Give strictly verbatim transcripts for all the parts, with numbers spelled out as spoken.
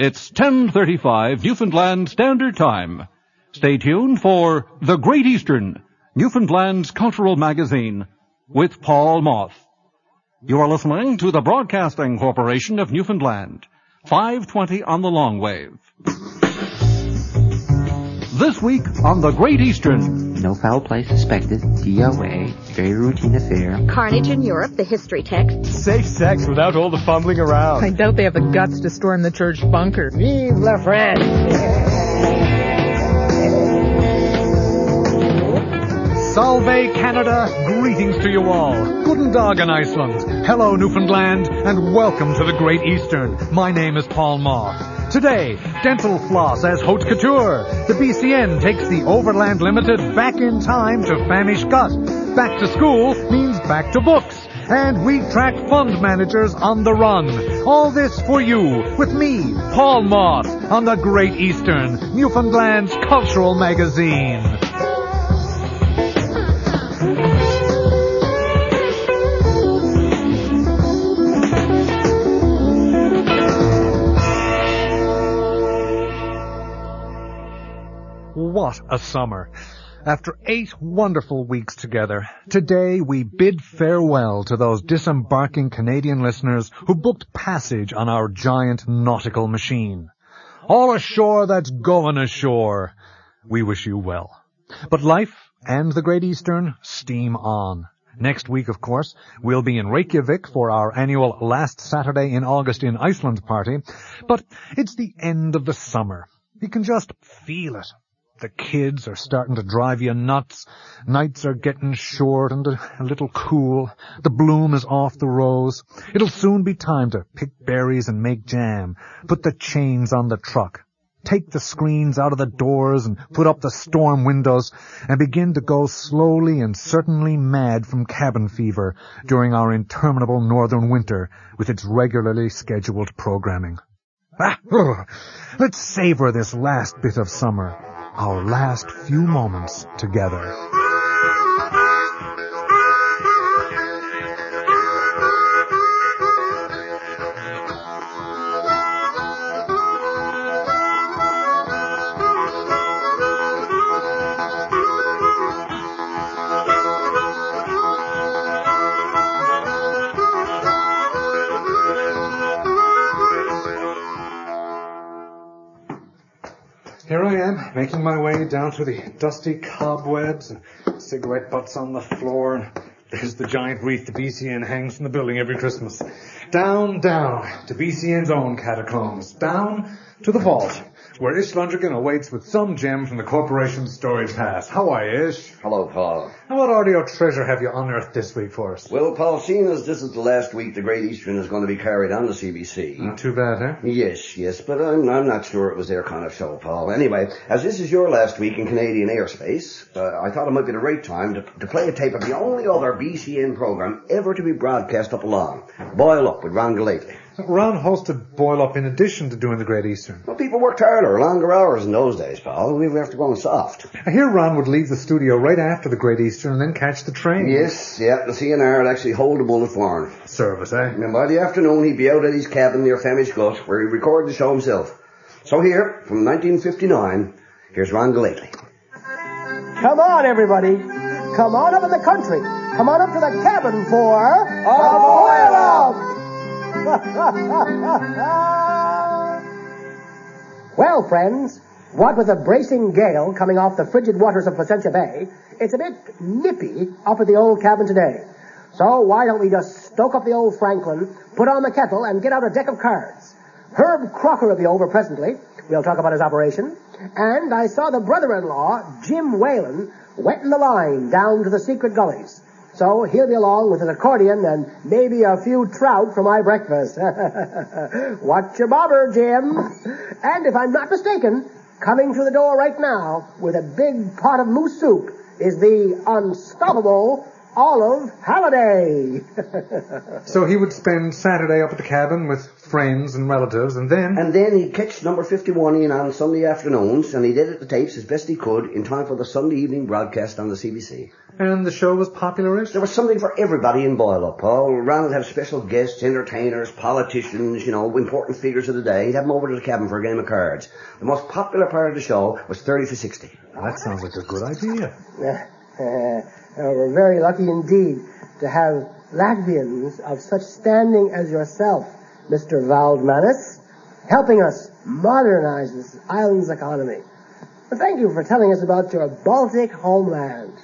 It's ten thirty-five Newfoundland Standard Time. Stay tuned for The Great Eastern, Newfoundland's cultural magazine, with Paul Moth. You are listening to the Broadcasting Corporation of Newfoundland, five twenty on the long wave. This week on The Great Eastern. No foul play suspected. D O A. Very routine affair. Carnage in Europe, the history text. Safe sex without all the fumbling around. I doubt they have the guts to storm the church bunker. Vive la France! Salve Canada, greetings to you all. Guten Dag in Iceland. Hello Newfoundland, and welcome to the Great Eastern. My name is Paul Moth. Today, dental floss as haute couture. The B C N takes the Overland Limited back in time to famish gut. Back to school means back to books. And we track fund managers on the run. All this for you, with me, Paul Moth, on the Great Eastern, Newfoundland's cultural magazine. What a summer. After eight wonderful weeks together, today we bid farewell to those disembarking Canadian listeners who booked passage on our giant nautical machine. All ashore that's going ashore. We wish you well. But life and the Great Eastern steam on. Next week, of course, we'll be in Reykjavik for our annual Last Saturday in August in Iceland party. But it's the end of the summer. You can just feel it. The kids are starting to drive you nuts. Nights are getting short and a, a little cool. The bloom is off the rose. It'll soon be time to pick berries and make jam. Put the chains on the truck. Take the screens out of the doors and put up the storm windows and begin to go slowly and certainly mad from cabin fever during our interminable northern winter with its regularly scheduled programming. Ah, ugh. Let's savor this last bit of summer. Our last few moments together. Here I am, making my way down through the dusty cobwebs and cigarette butts on the floor, and there's the giant wreath the B C N hangs from the building every Christmas. Down, down to B C N's own catacombs. Down to the vault, where Ish Lundrigan awaits with some gem from the corporation's storage pass. How are you, Ish? Hello, Paul. And what audio treasure have you unearthed this week for us? Well, Paul, seeing as this is the last week the Great Eastern is going to be carried on the C B C. Not too bad, huh? Yes, yes, but I'm, I'm not sure it was their kind of show, Paul. Anyway, as this is your last week in Canadian airspace, uh, I thought it might be the right time to, to play a tape of the only other B C N program ever to be broadcast up along, Boil Up with Ron Galati. Ron hosted Boil Up in addition to doing the Great Eastern. Well, people worked harder, longer hours in those days, Paul. We have to go on soft. I hear Ron would leave the studio right after the Great Eastern and then catch the train. Yes, yeah, the C N R would actually hold the bullet for him. Service, eh? And by the afternoon, he'd be out at his cabin near Famish Gut, where he'd record the show himself. So here, from nineteen fifty-nine, here's Ron Galati. Come on, everybody. Come on up in the country. Come on up to the cabin for a Boil Up! Well, friends, what with a bracing gale coming off the frigid waters of Placentia Bay, it's a bit nippy up at the old cabin today. So why don't we just stoke up the old Franklin, put on the kettle, and get out a deck of cards? Herb Crocker will be over presently. We'll talk about his operation. And I saw the brother-in-law, Jim Whalen, wetting the line down to the secret gullies. So he'll be along with his accordion and maybe a few trout for my breakfast. Watch your bobber, Jim. And if I'm not mistaken, coming through the door right now with a big pot of moose soup is the unstoppable Olive Halliday. So he would spend Saturday up at the cabin with friends and relatives, and then... And then he'd catch number fifty-one in on Sunday afternoons, and he'd edit the tapes as best he could in time for the Sunday evening broadcast on the C B C. And the show was popular-ish? There was something for everybody in Boyle-up, Paul. Ron would have special guests, entertainers, politicians, you know, important figures of the day. He'd have them over to the cabin for a game of cards. The most popular part of the show was thirty for sixty. That sounds like a good idea. Uh, we're very lucky indeed to have Latvians of such standing as yourself, Mister Valdmanis, helping us modernize this island's economy. Well, thank you for telling us about your Baltic homeland.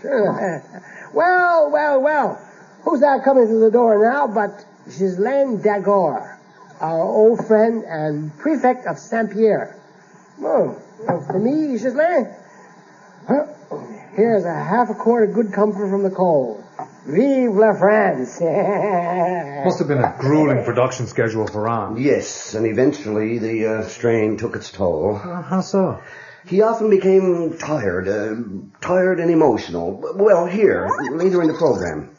well, well, well. Who's that coming through the door now but Ghislaine Dagor, our old friend and prefect of Saint-Pierre. Oh, well, for me, Ghislaine, huh? Here's a half a quart of good comfort from the cold. Vive la France! Must have been a grueling production schedule for Ron. Yes, and eventually the uh, strain took its toll. Uh, how so? He often became tired, uh, tired and emotional. Well, here, later in the program.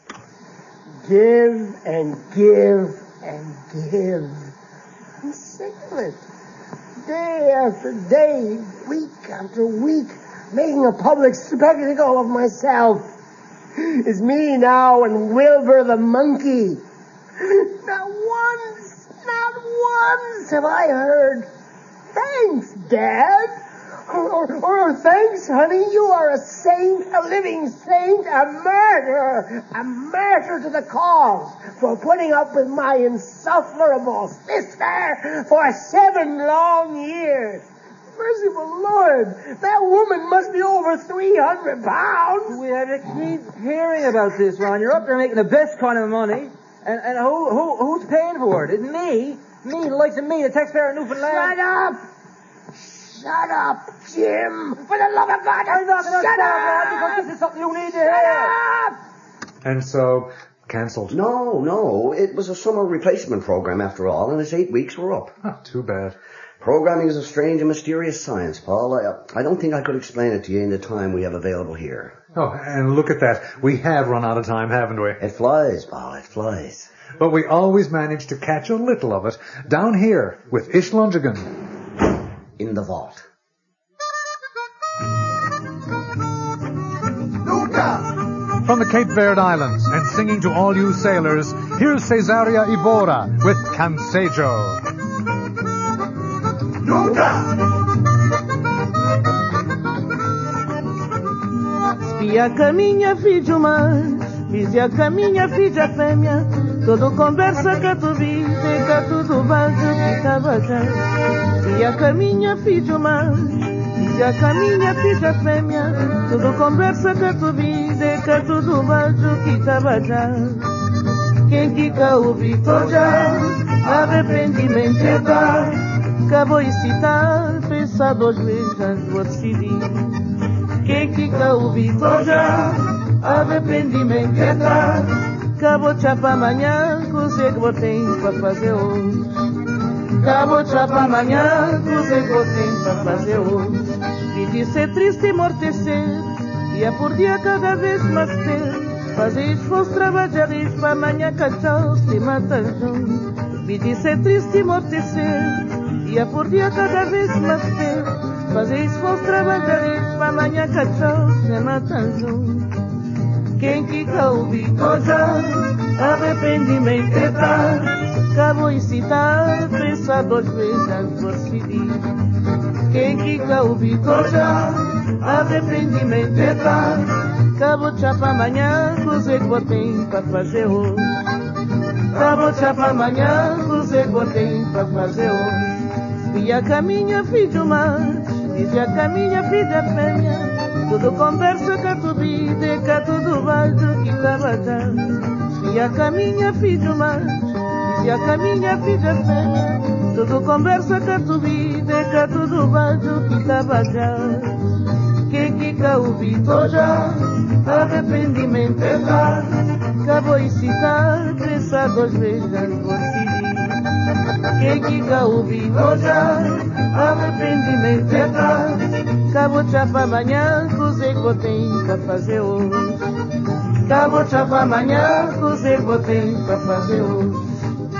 Give and give and give. I'm sick of it. Day after day, week after week, making a public spectacle of myself. It's me now and Wilbur the monkey. Not once, not once have I heard, thanks, Dad. Or, or, or thanks, honey, you are a saint, a living saint, a martyr, a martyr to the cause for putting up with my insufferable sister for seven long years. Merciful Lord, that woman must be over three hundred pounds. We have to keep hearing about this, Ron. You're up there making the best kind of money. And, and who, who, who's paying for it? It's me. Me, the likes of me, the taxpayer of Newfoundland. Shut up! Shut up, Jim! For the love of God, I'm not going to shut stop, up! Ron, because this is something you need to Shut hear. up! And so, cancelled. No, no, it was a summer replacement program after all, and its eight weeks were up. Oh, too bad. Programming is a strange and mysterious science, Paul. I, I don't think I could explain it to you in the time we have available here. Oh, and look at that. We have run out of time, haven't we? It flies, Paul, it flies. But we always manage to catch a little of it down here with Ish Lungigan. In the vault. From the Cape Verde Islands and singing to all you sailors, here's Cesaria Evora with Cansejo. Spia caminha, filho mais, vizia caminha, filha fêmea, todo conversa que tu viste, que tudo baixo que tava já. Spia caminha, filho mais, vizia caminha, filha fêmea, todo conversa que tu viste, que tudo baixo que tava já. Quem fica ouvindo já, arrependimento é dar, acabou de citar, pensar duas vezes antes de decidir. Quem fica ouvindo já, arrependimento é dar, acabou de chapa amanhã, coisa que eu tenho para fazer hoje. Acabou de chapa amanhã, coisa que eu tenho para fazer hoje. E de ser triste e mortecer, dia por dia cada vez mais ter, fazer esforço, trabalhar isso para amanhã cachorro se mata junto. E de ser triste e mortecer, dia por dia cada vez mais ter, fazer esforço, trabalhar isso para amanhã cachorro se mata junto. Quem fica ouvindo já, arrependimento é dar, acabou de citar, pensar duas vezes antes de decidir. Quem fica ouvindo já, arrependimento é dar, acabou de chapa amanhã, coisa que eu tenho para fazer hoje. Acabou de chapa amanhã, coisa que eu tenho para fazer hoje. Via caminha, filho mais, via caminha, filha fêmea, tudo conversa que tu vide, que tudo baixo que estava já. Via caminha, filho mais, via caminha, filha fêmea, tudo conversa que tu vide, que tudo baixo que estava já. Quem fica ouvindo já, arrependimento é dar, acabou de citar, pensar duas vezes antes de decidir. Quem fica ouvindo já, arrependimento é dar, acabou de chapa amanhã, coisa que eu tenho para fazer hoje. cabocha pra amanhã, você botei pra fazer hoje.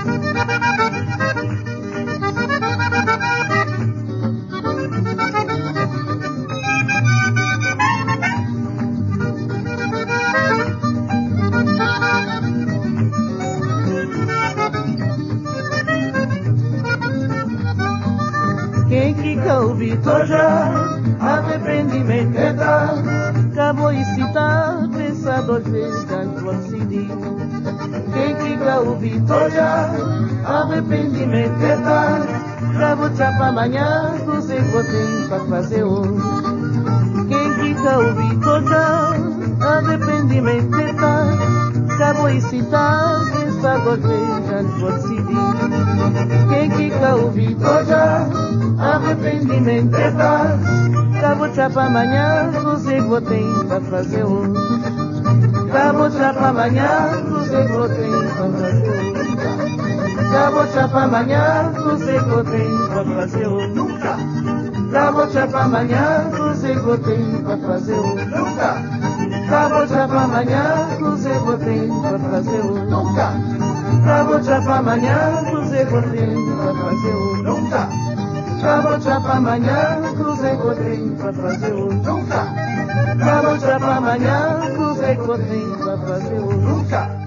Quem fica ouvindo já, arrependimento é dar, acabou e citar, pensa duas vezes antes de decidir. Quem fica ouvindo já, arrependimento é dar, acabou de pra amanhã, você botei pra fazer hoje. Quem fica ouvindo já, arrependimento é dar, acabou e citar, pensa duas vezes antes de decidir. Quem fica ouvindo já, arrependimento é dar, cabocha pra amanhã, você botei pra fazer hoje. Cabocha pra amanhã, você botei pra fazer hoje. Cabocha pra amanhã, você botei pra fazer hoje. Nunca. Cabocha pra amanhã, você botei pra fazer hoje. Nunca. Cabocha pra amanhã, você botei pra fazer hoje. Nunca. Cabocha pra amanhã, você botei pra fazer hoje. Nunca. Cabocha pra amanhã, cruzei, botei pra fazer hoje. Nunca. Cabocha pra amanhã, cruzei, botei pra fazer hoje. Nunca.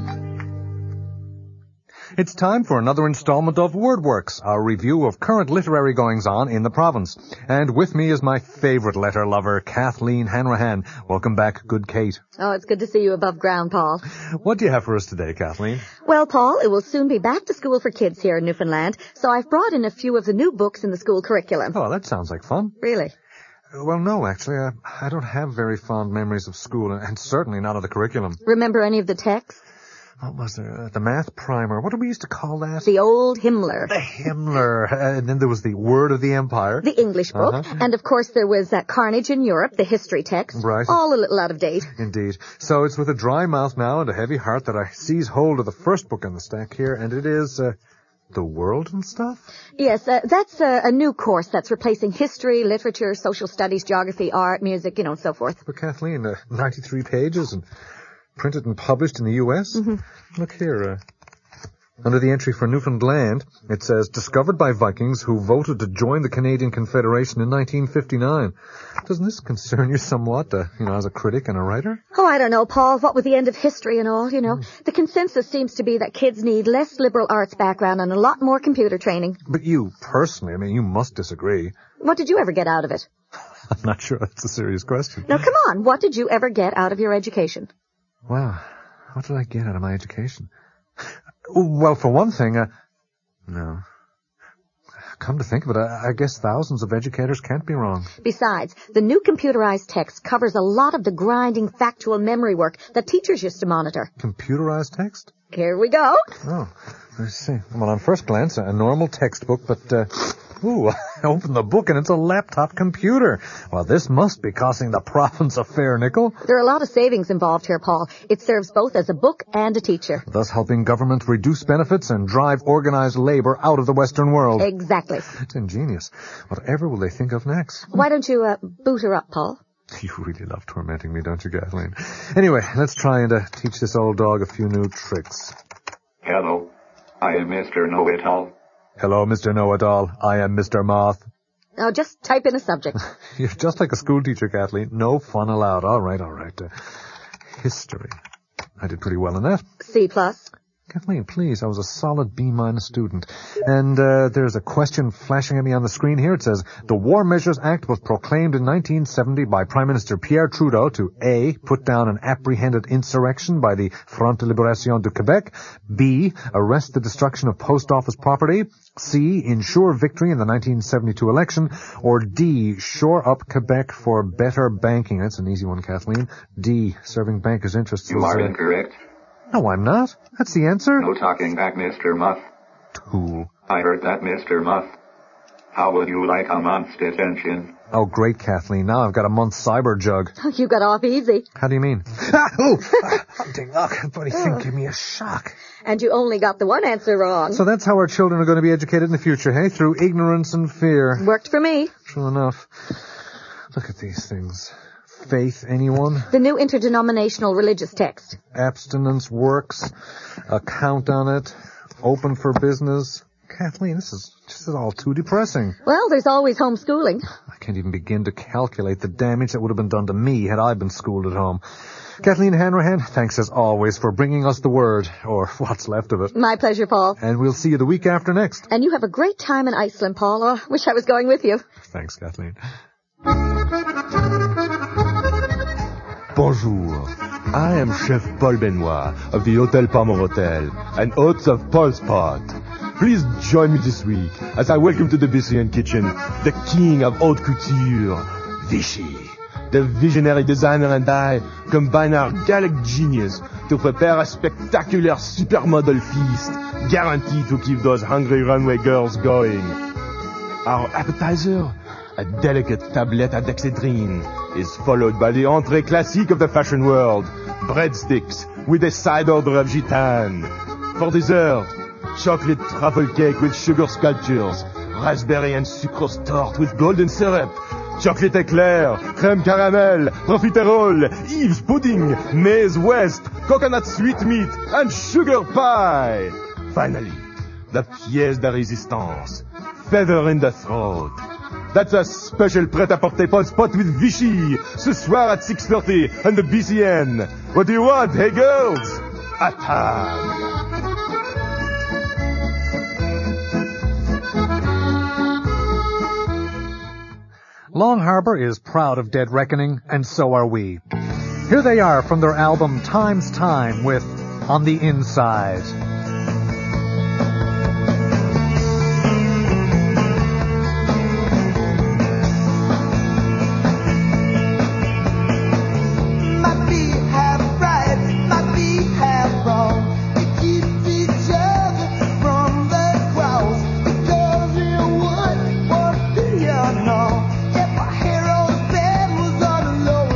It's time for another installment of WordWorks, our review of current literary goings-on in the province. And with me is my favorite letter lover, Kathleen Hanrahan. Welcome back, good Kate. Oh, it's good to see you above ground, Paul. What do you have for us today, Kathleen? Well, Paul, it will soon be back to school for kids here in Newfoundland, so I've brought in a few of the new books in the school curriculum. Oh, that sounds like fun. Really? Well, no, actually, I, I don't have very fond memories of school, and certainly not of the curriculum. Remember any of the texts? What was there? Uh, the math primer. What did we used to call that? The old Himmler. The Himmler. Uh, and then there was the Word of the Empire. The English book. Uh-huh. And, of course, there was uh, Carnage in Europe, the history text. Right. All a little out of date. Indeed. So it's with a dry mouth now and a heavy heart that I seize hold of the first book in the stack here, and it is uh, The World and Stuff? Yes, uh, that's uh, a new course that's replacing history, literature, social studies, geography, art, music, you know, and so forth. But, Kathleen, uh, ninety-three pages and printed and published in the U S? Mm-hmm. Look here, uh, under the entry for Newfoundland, it says, discovered by Vikings who voted to join the Canadian Confederation in nineteen fifty-nine. Doesn't this concern you somewhat, uh, you know, as a critic and a writer? Oh, I don't know, Paul. What with the end of history and all, you know. Mm. The consensus seems to be that kids need less liberal arts background and a lot more computer training. But you, personally, I mean, you must disagree. What did you ever get out of it? I'm not sure that's a serious question. Now, come on. What did you ever get out of your education? Wow. What did I get out of my education? Well, for one thing, uh, no. Come to think of it, I, I guess thousands of educators can't be wrong. Besides, the new computerized text covers a lot of the grinding factual memory work that teachers used to monitor. Computerized text? Here we go. Oh, let's see. Well, on first glance, a normal textbook, but, uh, ooh, I opened the book and it's a laptop computer. Well, this must be costing the province a fair nickel. There are a lot of savings involved here, Paul. It serves both as a book and a teacher. Thus helping government reduce benefits and drive organized labor out of the Western world. Exactly. It's ingenious. Whatever will they think of next? Why don't you, uh, boot her up, Paul? You really love tormenting me, don't you, Kathleen? Anyway, let's try and uh, teach this old dog a few new tricks. Hello, I am Mister Know-It-All. Hello, Mister Know-It-All. I am Mister Moth. Now, just type in a subject. You're just like a school teacher, Kathleen. No fun allowed. All right, all right. Uh, history. I did pretty well in that. C plus. Kathleen, please, I was a solid B-minus student. And uh, there's a question flashing at me on the screen here. It says, the War Measures Act was proclaimed in nineteen seventy by Prime Minister Pierre Trudeau to A, put down an apprehended insurrection by the Front de Libération du Québec, B, arrest the destruction of post office property, C, ensure victory in the nineteen seventy-two election, or D, shore up Quebec for better banking. That's an easy one, Kathleen. D, serving bankers' interests. You was, are uh, incorrect. No, I'm not. That's the answer. No talking back, Mister Muff. Tool. I heard that, Mister Muff. How would you like a month's detention? Oh, great, Kathleen. Now I've got a month's cyber jug. Oh, you got off easy. How do you mean? Ah, oh, hunting luck. Bloody thing gave me a shock. And you only got the one answer wrong. So that's how our children are going to be educated in the future, hey? Through ignorance and fear. Worked for me. True enough. Look at these things. faith, anyone? The new interdenominational religious text. Abstinence works, a count on it, open for business. Kathleen, this is just all too depressing. Well, there's always homeschooling. I can't even begin to calculate the damage that would have been done to me had I been schooled at home. Kathleen Hanrahan, thanks as always for bringing us the word, or what's left of it. My pleasure, Paul. And we'll see you the week after next. And you have a great time in Iceland, Paul. Oh, I wish I was going with you. Thanks, Kathleen. Bonjour. I am Chef Paul Benoit of the Hotel Palmer Hotel and host of Paul's Pot. Please join me this week as I welcome to the B C N kitchen the king of haute couture, Vichy. The visionary designer and I combine our Gallic genius to prepare a spectacular supermodel feast guaranteed to keep those hungry runway girls going. Our appetizer, a delicate tablette à dexedrine, is followed by the entrée classique of the fashion world, breadsticks with a side order of gitane. For dessert, chocolate truffle cake with sugar sculptures, raspberry and sucrose tart with golden syrup, chocolate eclair, crème caramel, profiterole, Eve's pudding, maize west, coconut sweetmeat, and sugar pie. Finally, the pièce de résistance, feather in the throat. That's a special prêt-à-porter Paul's Pot with Vichy, ce soir at six thirty on the B C N. What do you want, hey girls? À table. Long Harbor is proud of Dead Reckoning, and so are we. Here they are from their album Time's Time with On the Inside.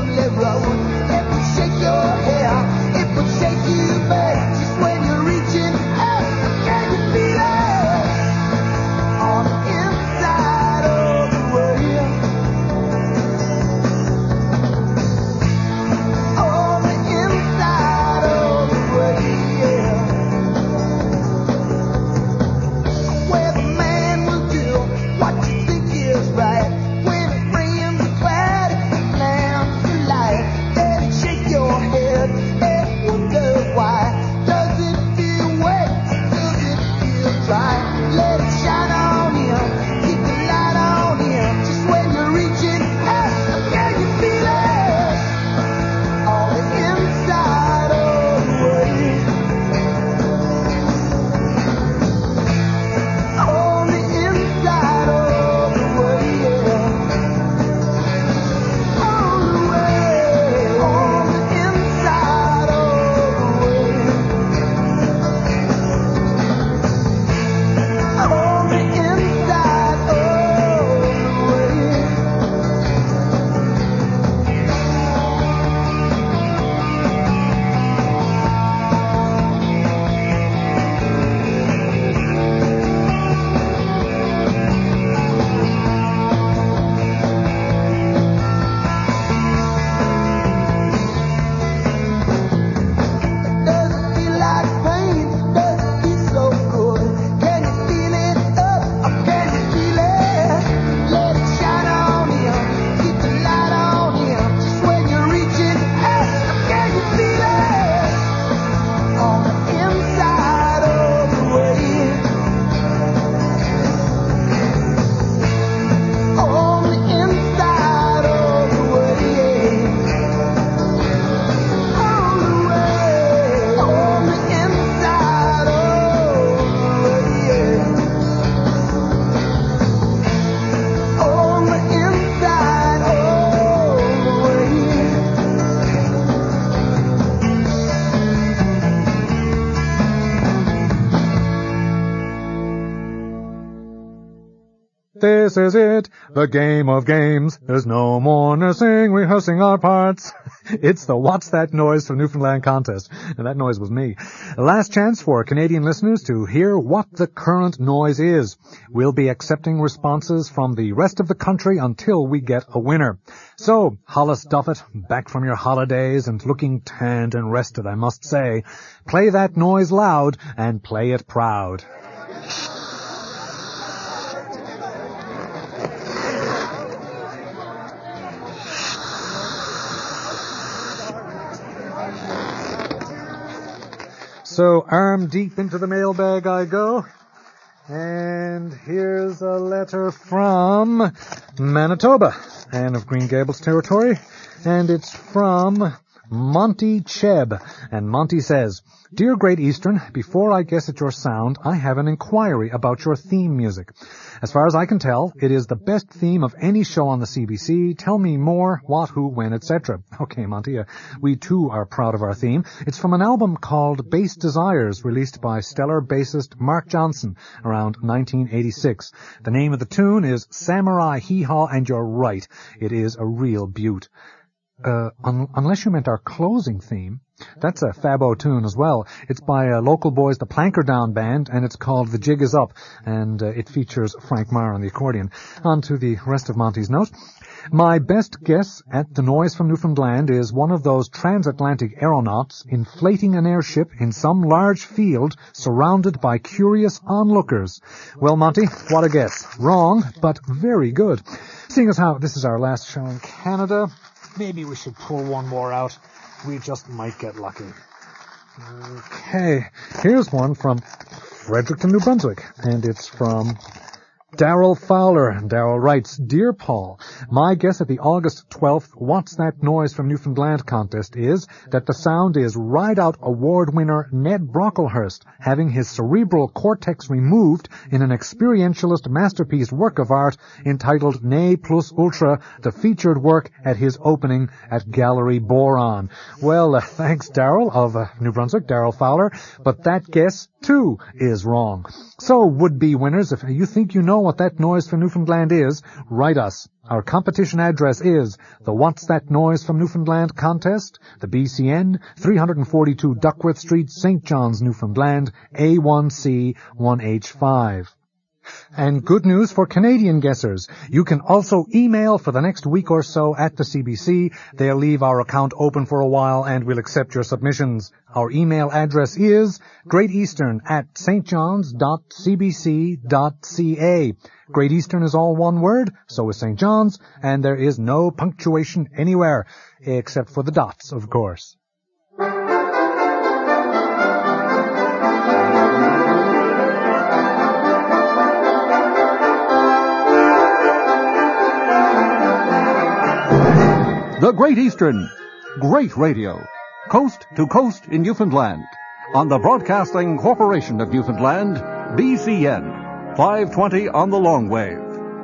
Shake your hair, it would shake you back just when you're reaching This is it, the game of games. There's no more nursing, rehearsing our parts. It's the What's That Noise from Newfoundland contest. And that noise was me. Last chance for Canadian listeners to hear what the current noise is. We'll be accepting responses from the rest of the country until we get a winner. So, Hollis Duffett, back from your holidays and looking tanned and rested, I must say. Play that noise loud and play it proud. So, arm deep into the mailbag I go. And here's a letter from Manitoba, and of Green Gables territory. And it's from Monty Chebb. And Monty says, Dear Great Eastern, before I guess at your sound, I have an inquiry about your theme music. As far as I can tell, it is the best theme of any show on the C B C. Tell me more, what, who, when, et cetera. Okay, Monty, uh, we too are proud of our theme. It's from an album called Bass Desires, released by stellar bassist Mark Johnson around nineteen eighty-six. The name of the tune is Samurai Hee-Haw, and you're right, it is a real beaut. Uh, un- unless you meant our closing theme. That's a Fabo tune as well. It's by uh, local boys, the Plankerdown Band, and it's called The Jig Is Up, and uh, it features Frank Marr on the accordion. On to the rest of Monty's note. My best guess at the noise from Newfoundland is one of those transatlantic aeronauts inflating an airship in some large field surrounded by curious onlookers. Well, Monty, what a guess. Wrong, but very good. Seeing as how this is our last show in Canada, maybe we should pull one more out. We just might get lucky. Okay, here's one from Fredericton, New Brunswick, and it's from Daryl Fowler. And Daryl writes, Dear Paul, my guess at the August twelfth What's That Noise from Newfoundland contest is that the sound is Ride Out Award winner Ned Brocklehurst having his cerebral cortex removed in an experientialist masterpiece work of art entitled Ne Plus Ultra, the featured work at his opening at Gallery Boron. Well, uh, thanks, Daryl of uh, New Brunswick, Daryl Fowler, but that guess, too, is wrong. So, would-be winners, if you think you know what that noise from Newfoundland is, write us. Our competition address is the What's That Noise from Newfoundland contest, the B C N, three forty-two Duckworth Street, Saint John's, Newfoundland, A one C one H five. And good news for Canadian guessers. You can also email for the next week or so at the C B C. They'll leave our account open for a while and we'll accept your submissions. Our email address is Great Eastern at s t johns dot c b c dot c a. Great Eastern is all one word, so is Saint John's, and there is no punctuation anywhere, except for the dots, of course. The Great Eastern. Great radio. Coast to coast in Newfoundland. On the Broadcasting Corporation of Newfoundland, B C N. five twenty on the long wave.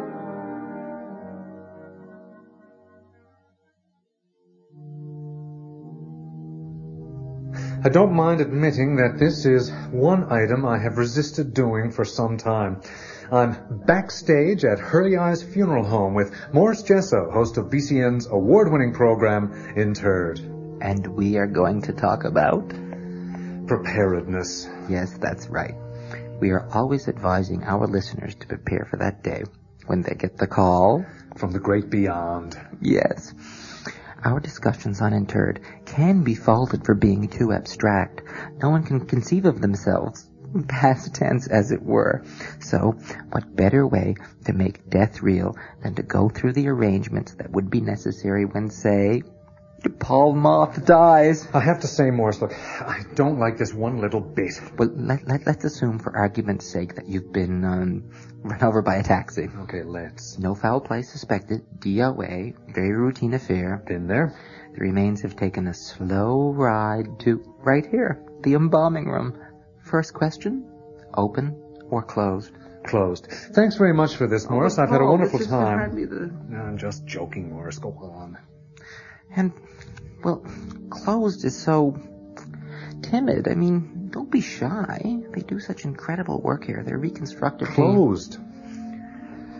I don't mind admitting that this is one item I have resisted doing for some time. I'm backstage at Hurley Eye's funeral home with Morris Jesso, host of B C N's award-winning program, Interred. And we are going to talk about preparedness. Yes, that's right. We are always advising our listeners to prepare for that day when they get the call from the great beyond. Yes. Our discussions on Interred can be faulted for being too abstract. No one can conceive of themselves, past tense as it were. So, what better way to make death real than to go through the arrangements that would be necessary when, say, Paul Moth dies? I have to say, Morris, look, I don't like this one little bit. Well, let, let, let's assume for argument's sake that you've been um, run over by a taxi. Okay, let's. No foul play suspected, D O A, very routine affair. Been there. The remains have taken a slow ride to right here, the embalming room. First question, open or closed? Closed. Thanks very much for this, Morris. Oh, I've had a Paul, wonderful this is time. hardly the... No, I'm just joking, Morris. Go on. And, well, closed is so timid. I mean, don't be shy. They do such incredible work here. They're reconstructive. Closed.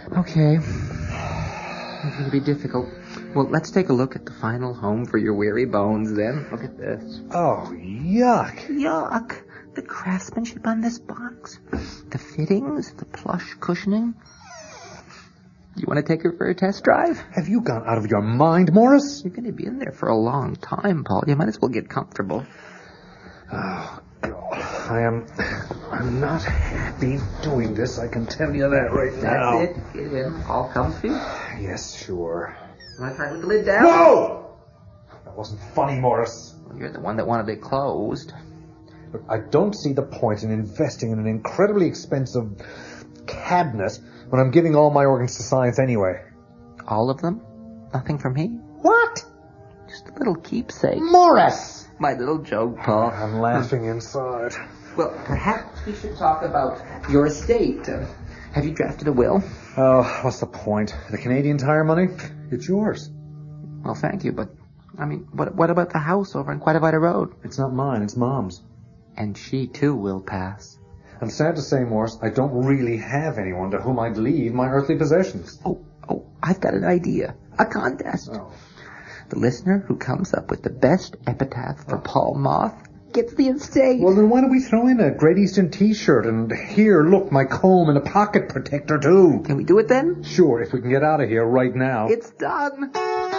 Okay. It's going to be difficult. Well, let's take a look at the final home for your weary bones, then. Look at this. Oh, yuck. Yuck. The craftsmanship on this box. The fittings, the plush cushioning. You want to take her for a test drive? Have you gone out of your mind, Morris? You're going to be in there for a long time, Paul. You might as well get comfortable. Oh, God. I am... I'm not happy doing this, I can tell you that right now. That's it. Get in. All comfy. Yes, sure. You want to try with the lid down? No! That wasn't funny, Morris. Well, you're the one that wanted it closed. Look, I don't see the point in investing in an incredibly expensive cabinet when I'm giving all my organs to science anyway. All of them? Nothing for me? What? Just a little keepsake. Morris! My little joke, Paul. I'm laughing inside. Well, perhaps we should talk about your estate. Uh, have you drafted a will? Oh, what's the point? The Canadian Tire money? It's yours. Well, thank you, but, I mean, what what about the house over on Quadavida Road? It's not mine, it's Mom's. And she, too, will pass. I'm sad to say, Morris, I don't really have anyone to whom I'd leave my earthly possessions. Oh, oh, I've got an idea. A contest. Oh. The listener who comes up with the best epitaph for Paul Moth gets the estate. Well, then why don't we throw in a Great Eastern t-shirt and here, look, my comb and a pocket protector, too. Can we do it then? Sure, if we can get out of here right now. It's done.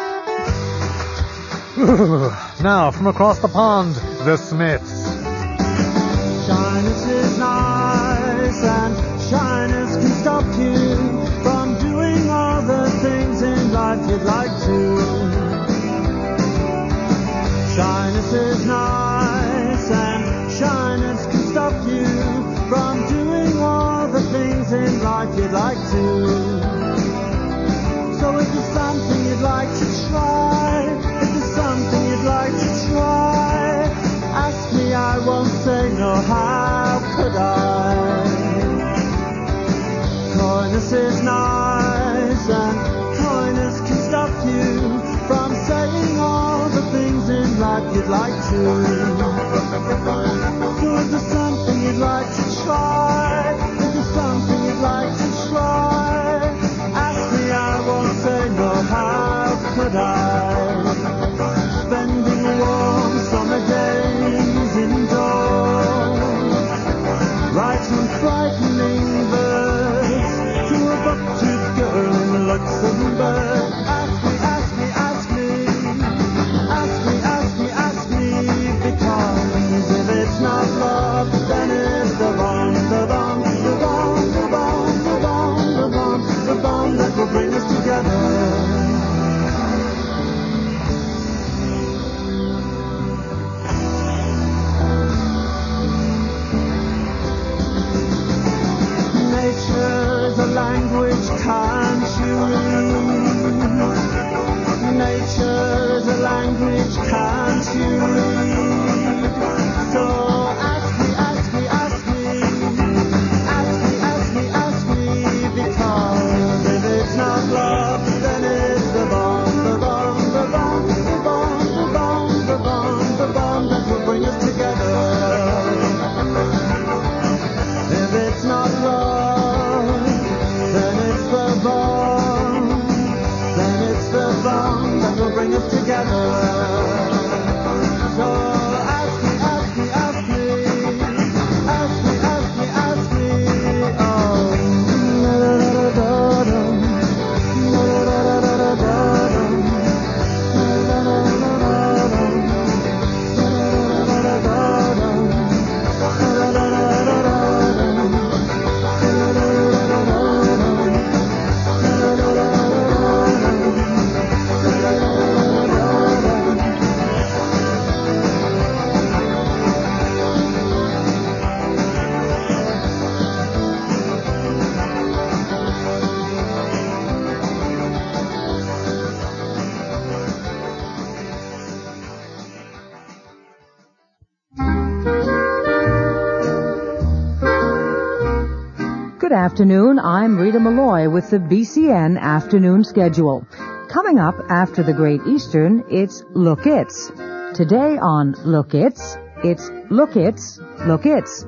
Now, from across the pond, the Smiths. Shyness is nice, and shyness can stop you from doing all the things in life you'd like to. Shyness is nice, and shyness can stop you from doing all the things in life you'd like to. So if there's something you'd like to try, if there's something you'd like to try, ask me, I won't say no, how could I? Coyness is nice, and coyness can stop you from saying all the things in life you'd like to. So if there's something you'd like to try, if there's something you'd like to try, ask me, I won't say no, how could I? Spending warm summer days indoors, writing frightening verse to a buck-toothed girl in Luxembourg. Ask me, ask me, ask me, ask me, ask me, ask me, because if it's not love, then it's the bomb, the bomb, the bomb, the bomb, the bomb, the bomb, the bomb that will bring us together. Nature's a language, can't you read? Nature's a language, can't you read? So ask me, ask me, ask me, ask me, ask me, ask me, because if it's not love, then it's the bomb, the bomb, the bomb, the bomb, the bomb, the bomb, the bomb that will bring us together. If it's not love, then it's the bomb, then it's the bomb that will bring us together. So ask me, ask me, ask me, ask me, ask me, ask me, oh, la-da-da-da-da-da, Good afternoon, I'm Rita Malloy with the B C N Afternoon Schedule. Coming up after the Great Eastern, it's Look It's. Today on Look It's, it's Look It's, Look It's.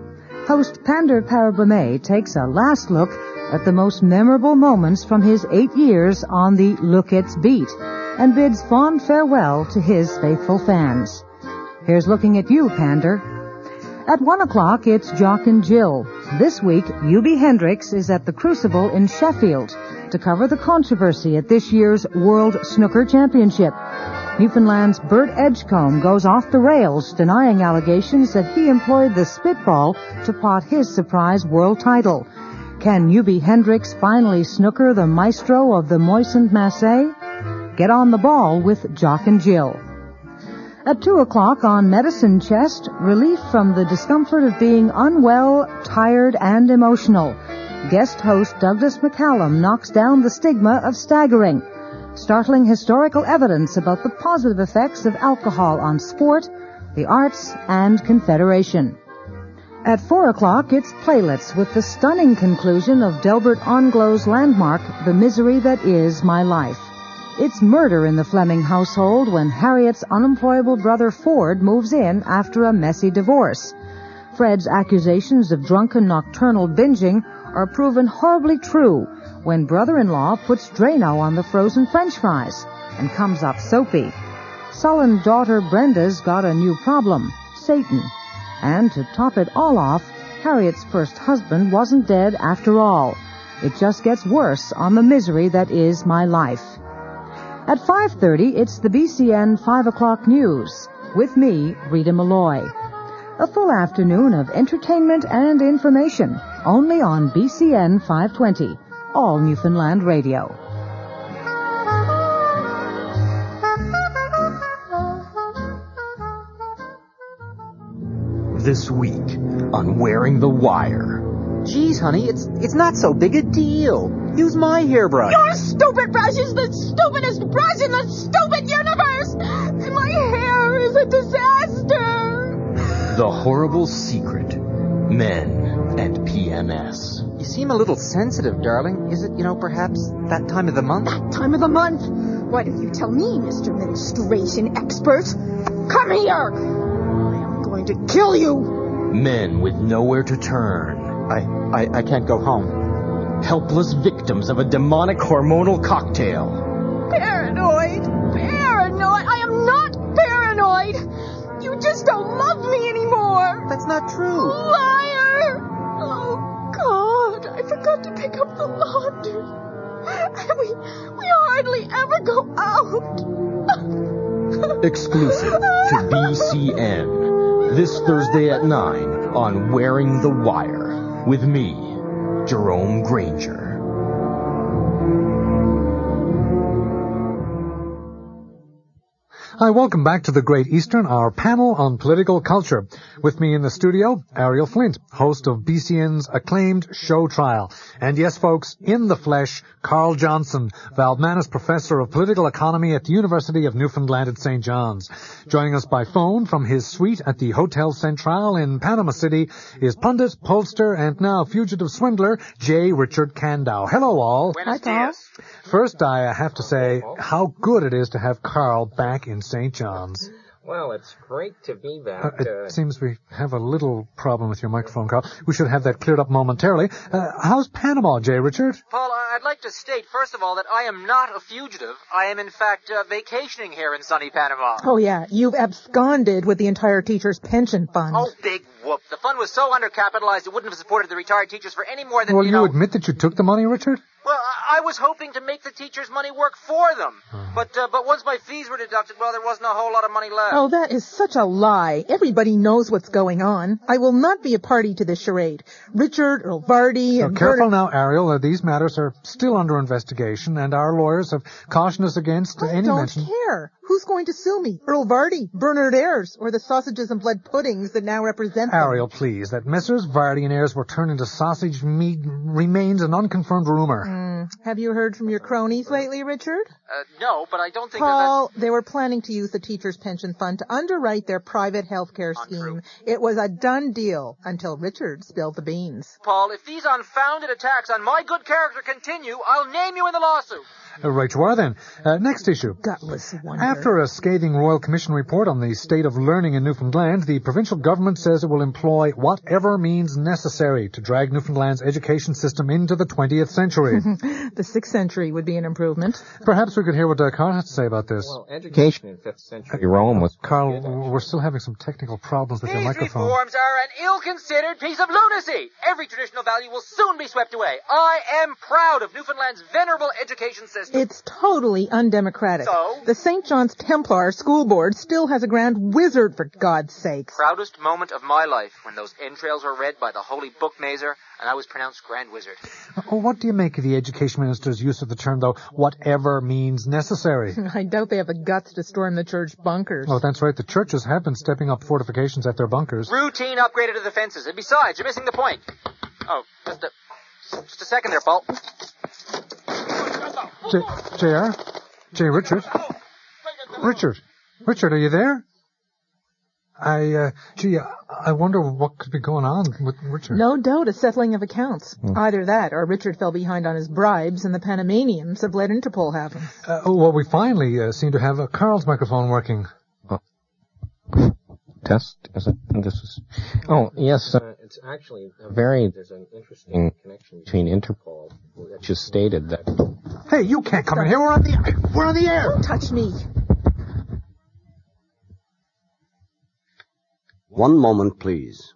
Host Pander Parabame takes a last look at the most memorable moments from his eight years on the Look It's Beat and bids fond farewell to his faithful fans. Here's looking at you, Pander. At one o'clock, it's Jock and Jill. This week, Eubie Hendricks is at the Crucible in Sheffield to cover the controversy at this year's World Snooker Championship. Newfoundland's Bert Edgecombe goes off the rails, denying allegations that he employed the spitball to pot his surprise world title. Can Eubie Hendricks finally snooker the maestro of the moistened Massey? Get on the ball with Jock and Jill. At two o'clock on Medicine Chest, relief from the discomfort of being unwell, tired, and emotional. Guest host Douglas McCallum knocks down the stigma of staggering. Startling historical evidence about the positive effects of alcohol on sport, the arts, and Confederation. At four o'clock, it's Playlets with the stunning conclusion of Delbert Onglow's landmark, The Misery That Is My Life. It's murder in the Fleming household when Harriet's unemployable brother Ford moves in after a messy divorce. Fred's accusations of drunken nocturnal binging are proven horribly true when brother-in-law puts Drano on the frozen French fries and comes up soapy. Sullen daughter Brenda's got a new problem, Satan. And to top it all off, Harriet's first husband wasn't dead after all. It just gets worse on The Misery That Is My Life. At five thirty, it's the B C N five o'clock news. With me, Rita Malloy. A full afternoon of entertainment and information, only on B C N five twenty, all Newfoundland radio. This week on Wearing the Wire. Geez, honey, it's it's not so big a deal. Use my hairbrush. Your stupid brush is the stupidest brush in the stupid universe! My hair is a disaster! The horrible secret. Men and P M S. You seem a little sensitive, darling. Is it, you know, perhaps that time of the month? That time of the month? Why don't you tell me, Mister Menstruation Expert? Come here! I am going to kill you! Men with nowhere to turn. I, I, I can't go home. Helpless victims of a demonic hormonal cocktail. Paranoid! Paranoid! I am not paranoid! You just don't love me anymore! That's not true. Liar! Oh, God, I forgot to pick up the laundry. And we, we hardly ever go out. Exclusive to B C N. This Thursday at nine on Wearing the Wire. With me, Jerome Granger. Hi, welcome back to the Great Eastern, our panel on political culture. With me in the studio, Ariel Flint, host of B C N's acclaimed Show Trial. And yes, folks, in the flesh, Carl Johnson, Valdmanis Professor of Political Economy at the University of Newfoundland at Saint John's. Joining us by phone from his suite at the Hotel Central in Panama City is pundit, pollster, and now fugitive swindler, J. Richard Candow. Hello, all. Hi, Carl. First, I have to say how good it is to have Carl back in Saint John's. Well, it's great to be back. Uh, it uh, seems we have a little problem with your microphone, Carl. We should have that cleared up momentarily. Uh, how's Panama, J. Richard? Paul, I'd like to state, first of all, that I am not a fugitive. I am, in fact, uh, vacationing here in sunny Panama. Oh, yeah. You've absconded with the entire teacher's pension fund. Oh, big whoop. The fund was so undercapitalized it wouldn't have supported the retired teachers for any more than, Well, you you know... admit that you took the money, Richard? Well, I was hoping to make the teachers' money work for them. Uh-huh. But uh, but once my fees were deducted, well, there wasn't a whole lot of money left. Oh, that is such a lie. Everybody knows what's going on. I will not be a party to this charade. Richard, Earl Vardy, Now, and... careful Bernard- now, Ariel. Uh, these matters are still under investigation, and our lawyers have cautioned us against uh, I any don't mention... care. Who's going to sue me? Earl Vardy, Bernard Ayres, or the sausages and blood puddings that now represent them? Ariel, please. That Messrs. Vardy and Ayres were turned into sausage meat remains an unconfirmed rumor. Mm. Have you heard from your cronies lately, Richard? Uh, no, but I don't think Paul, that... they were planning to use the teachers' pension fund to underwrite their private health care scheme. Untrue. It was a done deal until Richard spilled the beans. Paul, if these unfounded attacks on my good character continue, I'll name you in the lawsuit. Uh, right you are then. Uh, next issue. Gutless wonder. After a scathing Royal Commission report on the state of learning in Newfoundland, the provincial government says it will employ whatever means necessary to drag Newfoundland's education system into the twentieth century. The sixth century would be an improvement. Perhaps we could hear what uh, Carl has to say about this. Well, education in fifth century Rome was... Carl, we're still having some technical problems with These your microphone. reforms are an ill-considered piece of lunacy. Every traditional value will soon be swept away. I am proud of Newfoundland's venerable education system. It's totally undemocratic. So? The Saint John's Templar School Board still has a grand wizard, for God's sakes. Proudest moment of my life when those entrails were read by the holy book Mazer and I was pronounced Grand Wizard. Oh, what do you make of the education minister's use of the term, though, whatever means necessary? I doubt they have the guts to storm the church bunkers. Oh, that's right. The churches have been stepping up fortifications at their bunkers. Routine upgrade of the fences. And besides, you're missing the point. Oh, just a, just a second there, Paul. J, J R? J. Richard? Richard? Richard, are you there? I, uh, gee, I wonder what could be going on with Richard. No doubt a settling of accounts. Hmm. Either that, or Richard fell behind on his bribes, and the Panamanians have let Interpol have him. Uh, well, we finally uh, seem to have uh, Carl's microphone working. Oh. Test? Is it? This is... Oh, yes. Uh, it's actually a very... There's an interesting connection between Interpol that just stated that... Hey, you can't come in here. We're on the, we're on the air. Don't touch me. One moment, please.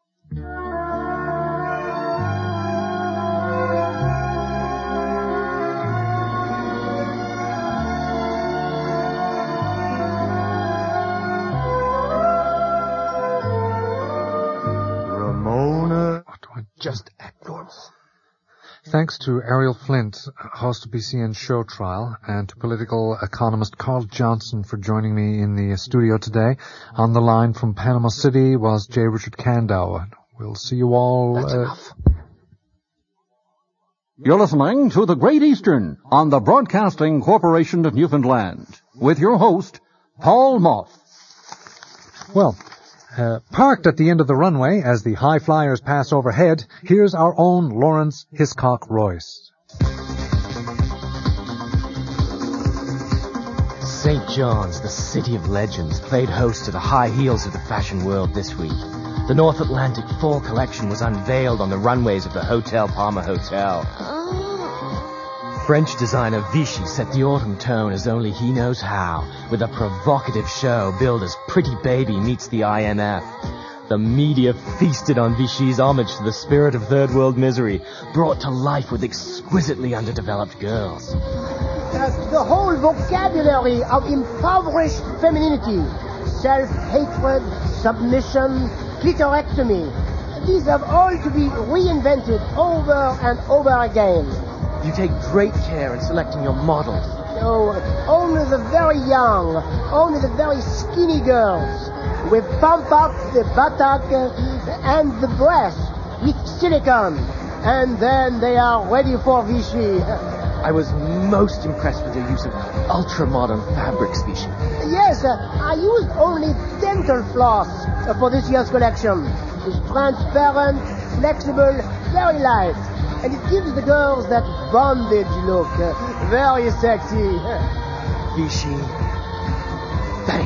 Ramona. What do I just act normal? Thanks to Ariel Flint, host of B C N's Show Trial, and to political economist Carl Johnson for joining me in the studio today. On the line from Panama City was J. Richard Candow. We'll see you all... That's uh, enough. You're listening to The Great Eastern on the Broadcasting Corporation of Newfoundland with your host, Paul Moth. Well... Uh, parked at the end of the runway as the high flyers pass overhead, here's our own Lawrence Hiscock Royce. Saint John's, the city of legends, played host to the high heels of the fashion world this week. The North Atlantic Fall Collection was unveiled on the runways of the Hotel Palmer Hotel. French designer Vichy set the autumn tone as only he knows how, with a provocative show billed as Pretty Baby meets the I M F. The media feasted on Vichy's homage to the spirit of third world misery, brought to life with exquisitely underdeveloped girls. Uh, the whole vocabulary of impoverished femininity, self-hatred, submission, clitorectomy, these have all to be reinvented over and over again. You take great care in selecting your models. No, only the very young, only the very skinny girls, with pump up the buttock and the breast with silicone, and then they are ready for Vichy. I was most impressed with your use of ultra-modern fabrics, Vichy. Yes, uh, I used only dental floss uh, for this year's collection. It's transparent, flexible, very light. And it gives the girls that bondage look. Uh, very sexy. Vichy, thank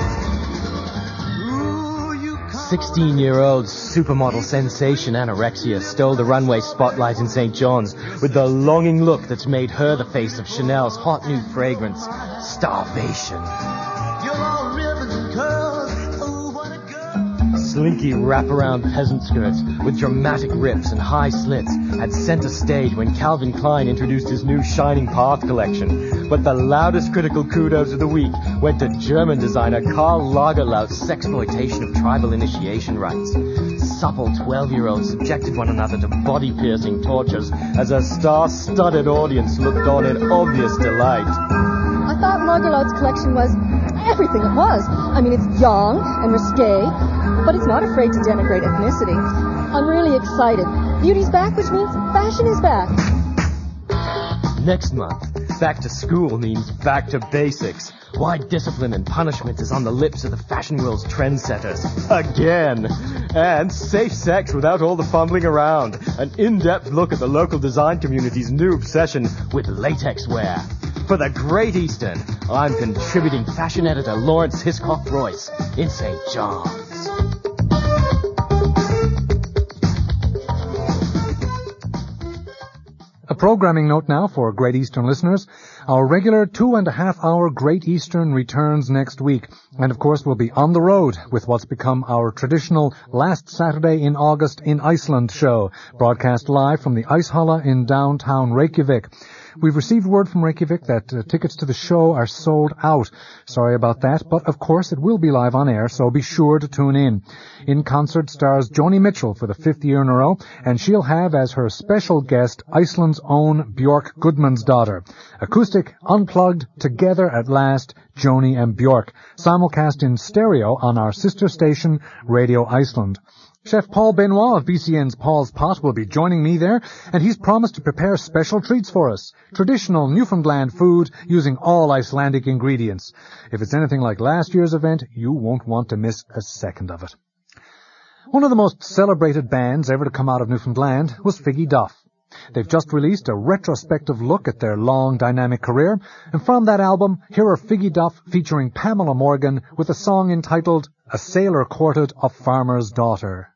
you. sixteen-year-old supermodel sensation Anorexia stole the runway spotlight in Saint John's with the longing look that's made her the face of Chanel's hot new fragrance, Starvation. Slinky wraparound peasant skirts with dramatic rips and high slits had center stage when Calvin Klein introduced his new Shining Path collection. But the loudest critical kudos of the week went to German designer Karl Lagerlaut's sexploitation of tribal initiation rites. Supple twelve-year-olds subjected one another to body-piercing tortures as a star-studded audience looked on in obvious delight. I thought Lagerlaut's collection was everything it was. I mean, it's young and risque, but it's not afraid to denigrate ethnicity. I'm really excited. Beauty's back, which means fashion is back. Next month, back to school means back to basics. Why discipline and punishment is on the lips of the fashion world's trendsetters. Again. And safe sex without all the fumbling around. An in-depth look at the local design community's new obsession with latex wear. For the Great Eastern, I'm contributing fashion editor Lawrence Hiscock Royce in Saint John's. A programming note now for Great Eastern listeners. Our regular two and a half hour Great Eastern returns next week. And of course we'll be on the road with what's become our traditional last Saturday in August in Iceland show, broadcast live from the Ice Halla in downtown Reykjavik. We've received word from Reykjavik that uh, tickets to the show are sold out. Sorry about that, but of course it will be live on air, so be sure to tune in. In concert stars Joni Mitchell for the fifth year in a row, and she'll have as her special guest Iceland's own Björk Gudmundsdóttir. Acoustic, unplugged, together at last, Joni and Björk. Simulcast in stereo on our sister station, Radio Iceland. Chef Paul Benoit of B C N's Paul's Pot will be joining me there, and he's promised to prepare special treats for us. Traditional Newfoundland food using all Icelandic ingredients. If it's anything like last year's event, you won't want to miss a second of it. One of the most celebrated bands ever to come out of Newfoundland was Figgy Duff. They've just released a retrospective look at their long, dynamic career, and from that album, here are Figgy Duff featuring Pamela Morgan with a song entitled A Sailor Courted a Farmer's Daughter.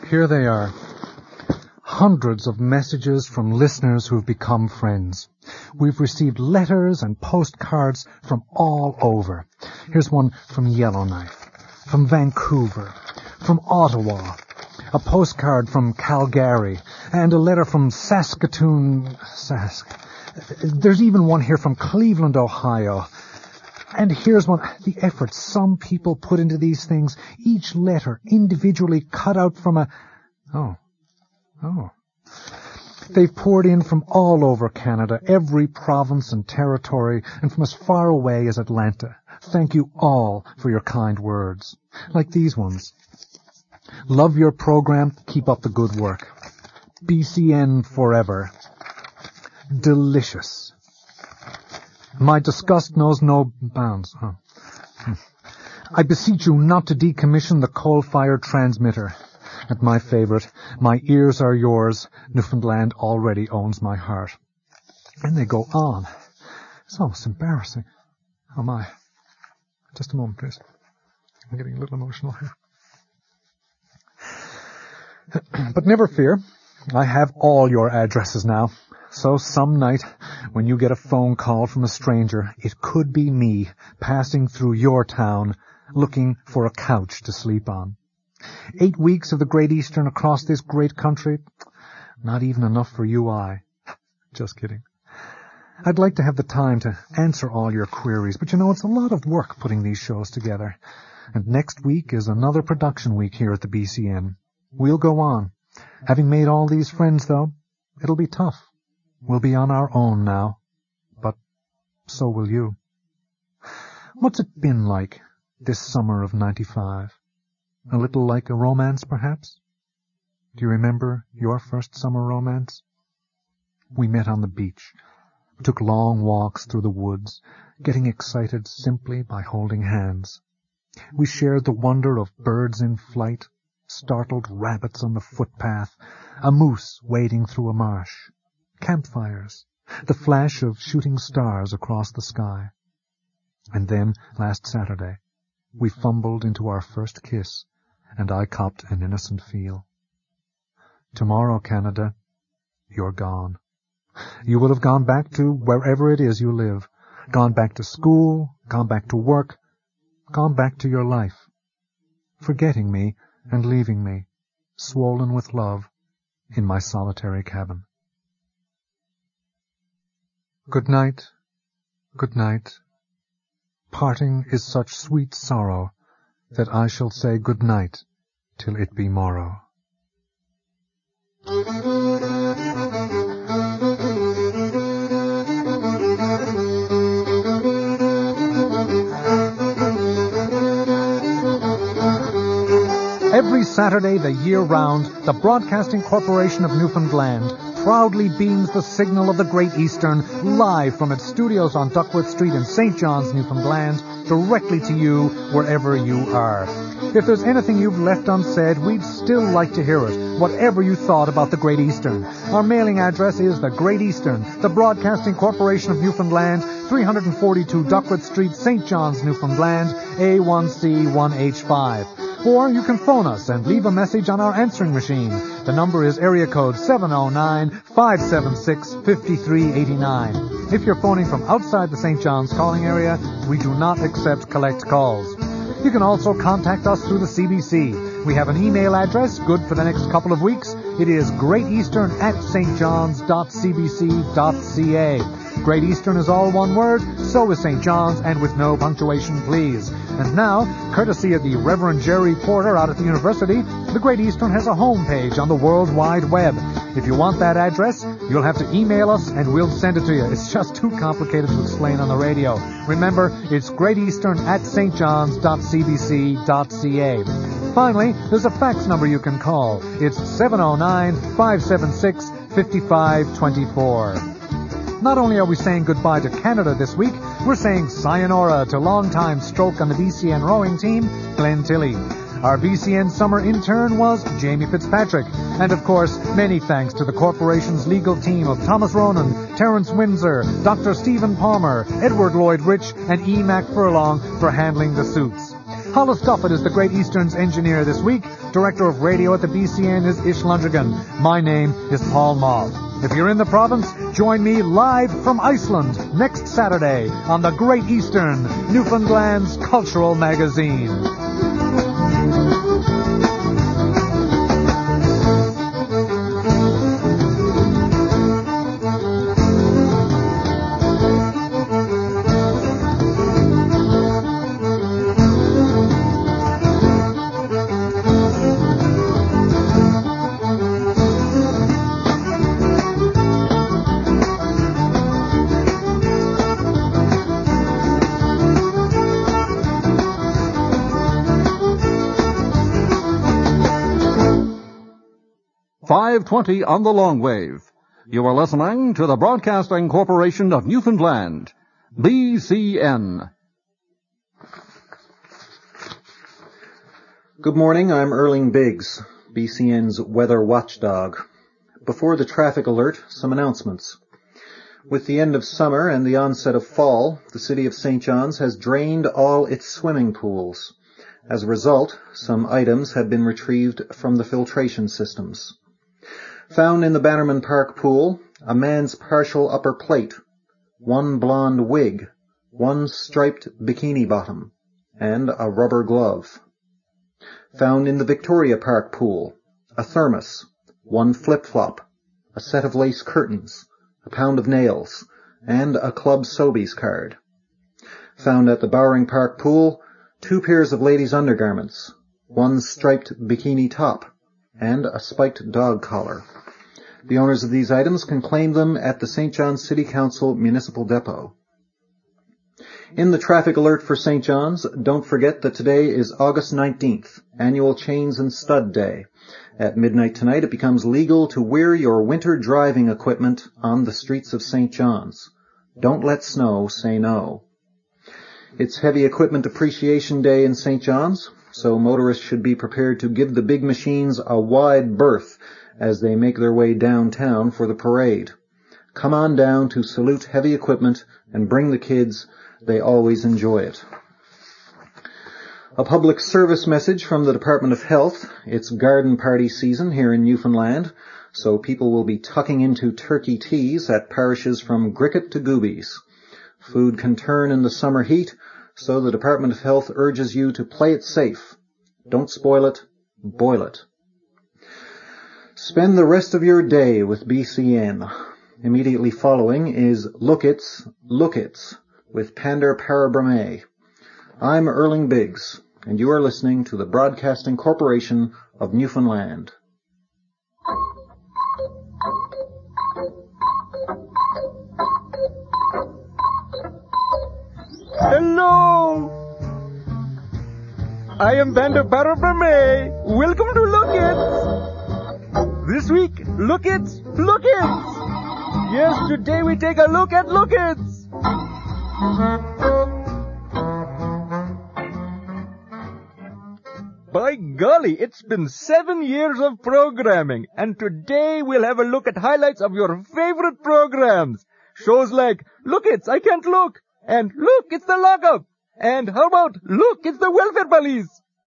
here they are. Hundreds of messages from listeners who've become friends. We've received letters and postcards from all over. Here's one from Yellowknife, from Vancouver, from Ottawa, a postcard from Calgary, and a letter from Saskatoon... Sask. There's even one here from Cleveland, Ohio. And here's one. The effort some people put into these things, each letter individually cut out from a... Oh. Oh. They've poured in from all over Canada, every province and territory, and from as far away as Atlanta. Thank you all for your kind words. Like these ones. Love your program. Keep up the good work. B C N forever. Delicious. My disgust knows no bounds. Huh. I beseech you not to decommission the coal-fired transmitter. And my favorite, my ears are yours. Newfoundland already owns my heart. And they go on. It's almost embarrassing. Oh my. Just a moment, please. I'm getting a little emotional here. But never fear. I have all your addresses now. So some night, when you get a phone call from a stranger, it could be me passing through your town, looking for a couch to sleep on. Eight weeks of the Great Eastern across this great country, not even enough for you I. Just kidding. I'd like to have the time to answer all your queries, but you know, it's a lot of work putting these shows together. And next week is another production week here at the B C N. We'll go on. Having made all these friends, though, it'll be tough. We'll be on our own now, but so will you. What's it been like, this summer of ninety-five? A little like a romance, perhaps? Do you remember your first summer romance? We met on the beach, took long walks through the woods, getting excited simply by holding hands. We shared the wonder of birds in flight, startled rabbits on the footpath, a moose wading through a marsh, campfires, the flash of shooting stars across the sky. And then, last Saturday, we fumbled into our first kiss, and I copped an innocent feel. Tomorrow, Canada, you're gone. You will have gone back to wherever it is you live, gone back to school, gone back to work, gone back to your life, forgetting me and leaving me, swollen with love, in my solitary cabin. Good night, good night. Parting is such sweet sorrow that I shall say good night till it be morrow. Every Saturday the year round, the Broadcasting Corporation of Newfoundland proudly beams the signal of the Great Eastern live from its studios on Duckworth Street in Saint John's, Newfoundland, directly to you wherever you are. If there's anything you've left unsaid, we'd still like to hear it, whatever you thought about the Great Eastern. Our mailing address is the Great Eastern, the Broadcasting Corporation of Newfoundland, three forty-two Duckworth Street, Saint John's, Newfoundland, A one C one H five. Or you can phone us and leave a message on our answering machine. The number is area code seven oh nine, five seven six, five three eight nine. If you're phoning from outside the Saint John's calling area, we do not accept collect calls. You can also contact us through the C B C. We have an email address, good for the next couple of weeks. It is greateastern at stjohns.cbc.ca. Great Eastern is all one word, so is Saint John's, and with no punctuation, please. And now, courtesy of the Reverend Jerry Porter out at the university, the Great Eastern has a homepage on the World Wide Web. If you want that address, you'll have to email us and we'll send it to you. It's just too complicated to explain on the radio. Remember, it's greateastern at stjohns.cbc.ca. Finally, there's a fax number you can call. It's seven oh nine, five seven six, five five two four. Not only are we saying goodbye to Canada this week, we're saying sayonara to longtime stroke on the B C N rowing team, Glenn Tilley. Our B C N summer intern was Jamie Fitzpatrick. And of course, many thanks to the corporation's legal team of Thomas Ronan, Terence Windsor, Doctor Stephen Palmer, Edward Lloyd Rich, and E. Mac Furlong for handling the suits. Hollis Duffett is the Great Eastern's engineer this week. Director of radio at the B C N is Ish Lundergan. My name is Paul Moth. If you're in the province, join me live from Iceland next Saturday on the Great Eastern, Newfoundland's cultural magazine. five twenty on the long wave. You are listening to the Broadcasting Corporation of Newfoundland, B C N. Good morning, I'm Erling Biggs, B C N's weather watchdog. Before the traffic alert, some announcements. With the end of summer and the onset of fall, the city of Saint John's has drained all its swimming pools. As a result, some items have been retrieved from the filtration systems. Found in the Bannerman Park pool, a man's partial upper plate, one blonde wig, one striped bikini bottom, and a rubber glove. Found in the Victoria Park pool, a thermos, one flip-flop, a set of lace curtains, a pound of nails, and a Club Sobeys card. Found at the Bowring Park pool, two pairs of ladies' undergarments, one striped bikini top, and a spiked dog collar. The owners of these items can claim them at the Saint John's City Council Municipal Depot. In the traffic alert for Saint John's, don't forget that today is August nineteenth, Annual Chains and Stud Day. At midnight tonight, it becomes legal to wear your winter driving equipment on the streets of Saint John's. Don't let snow say no. It's Heavy Equipment Appreciation Day in Saint John's, so motorists should be prepared to give the big machines a wide berth as they make their way downtown for the parade. Come on down to salute heavy equipment and bring the kids. They always enjoy it. A public service message from the Department of Health. It's garden party season here in Newfoundland, so people will be tucking into turkey teas at parishes from Griquet to Goobies. Food can turn in the summer heat, so the Department of Health urges you to play it safe. Don't spoil it, boil it. Spend the rest of your day with B C N. Immediately following is Look It's, Look It's with Pander Parabrame. I'm Erling Biggs, and you are listening to the Broadcasting Corporation of Newfoundland. Hello! I am Pander Parabrame. Welcome to Look It's. This week, Look It's, Look It's. Yes, today we take a look at Look It's. By golly, it's been seven years of programming, and today we'll have a look at highlights of your favorite programs. Shows like, Look It's, I Can't Look, and Look, It's the Lockup, and how about, Look, It's the Welfare Police.